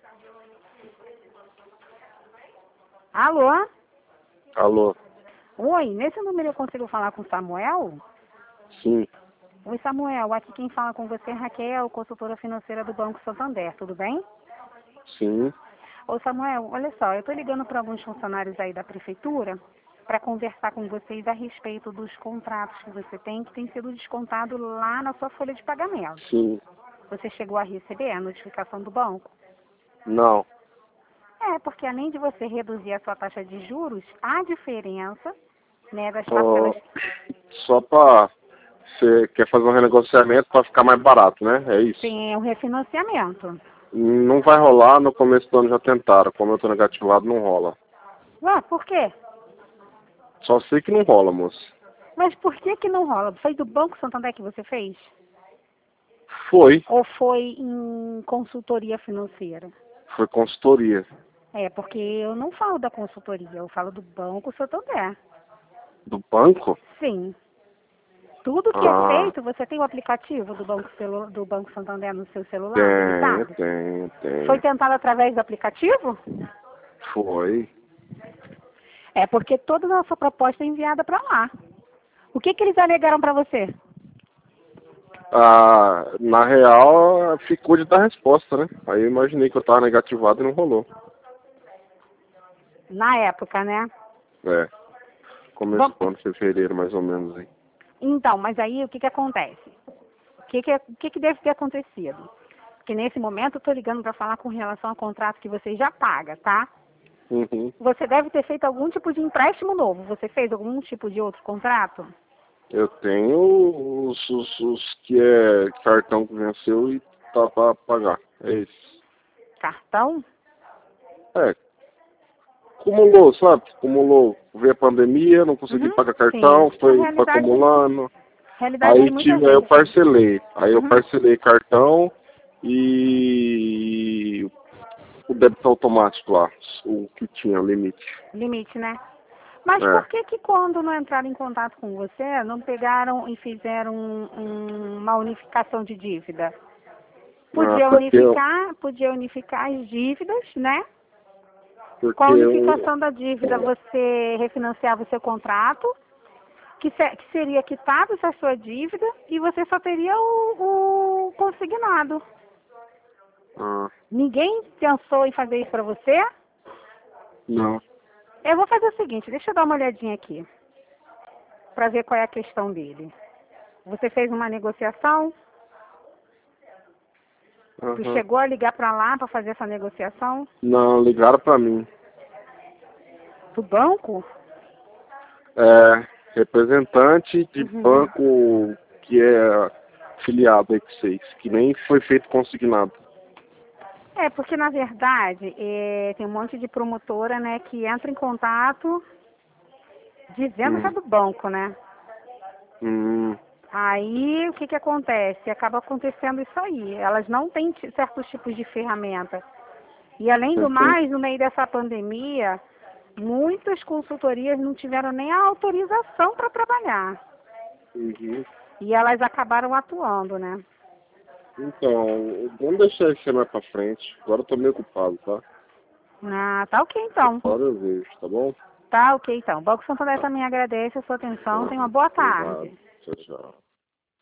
Alô? Alô? Oi, nesse número eu consigo falar com o Samuel? Sim, Oi, Samuel, aqui quem fala com você é Raquel, consultora financeira do Banco Santander, tudo bem? sim. Ô, Samuel, olha só, eu estou ligando para alguns funcionários aí da prefeitura para conversar com vocês a respeito dos contratos que você tem, que tem sido descontado lá na sua folha de pagamento. Sim. Você chegou a receber a notificação do banco? Não. É, porque além de você reduzir a sua taxa de juros, a diferença, né, das Ó, parcelas. só pra... Você quer fazer um renegociamento para ficar mais barato, né? É isso. Tem o refinanciamento. Não vai rolar, no começo do ano já tentaram. Como eu tô negativado, não rola. Ué, por quê? Só sei que não rola, moço. Mas por que que não rola? Foi do Banco Santander que você fez? Foi. Ou foi em consultoria financeira? Foi consultoria. É, porque eu não falo da consultoria, eu falo do Banco Santander. Do banco? Sim. Tudo que é Ah, feito, você tem o aplicativo do Banco Santander no seu celular, tem, habilitado? tem, Foi tem. tentado através do aplicativo? Foi. É porque toda a nossa proposta é enviada para lá. O que que eles alegaram para você? Ah, na real, ficou de dar resposta, né? Aí eu imaginei que eu tava negativado e não rolou. Na época, né? É, começo Bom, do ano, fevereiro, mais ou menos aí. então, mas aí o que que acontece? O que que deve ter acontecido? Porque nesse momento eu estou ligando para falar com relação ao contrato que você já paga, tá? Uhum. Você deve ter feito algum tipo de empréstimo novo. Você fez algum tipo de outro contrato? Eu tenho os que é cartão que venceu e tá pra pagar. É isso. Cartão? É, acumulou, sabe? Acumulou. Veio a pandemia, não consegui Uhum, pagar sim. cartão, A foi realidade, acumulando. realidade de muita Aí eu gente. parcelei. Aí eu Uhum, parcelei cartão e o débito automático lá, o que tinha limite. limite, né? Mas É. por que que quando não entraram em contato com você, não pegaram e fizeram uma unificação de dívida? Ah, Podia unificar as dívidas, né? Com a porque eu, unificação da dívida, você refinanciava o seu contrato, que seria quitado essa sua dívida e você só teria o consignado. ah, Ninguém pensou em fazer isso para você? não. Eu vou fazer o seguinte, deixa eu dar uma olhadinha aqui, para ver qual é a questão dele. Você fez uma negociação? Tu Aham. chegou a ligar para lá para fazer essa negociação? Não, ligaram pra mim. Do banco? É, representante de Uhum. banco que é filiado aí com vocês, que nem foi feito consignado. É, porque na verdade tem um monte de promotora, né, que entra em contato dizendo que é Hum, do banco, né? hum, Aí o que que acontece? Acaba acontecendo isso aí. Elas não têm certos tipos de ferramenta. E além do entendi. mais, no meio dessa pandemia, muitas consultorias não tiveram nem a autorização para trabalhar. Uhum. E elas acabaram atuando, né? Então, vamos deixar isso aí mais pra frente. Agora eu tô meio ocupado, tá? Ah, tá ok então. Agora eu vejo, tá bom? Tá ok então. O Banco Santander Tá, também agradece a sua atenção. tá. Tenha uma boa Obrigado. tarde. Tchau, tchau.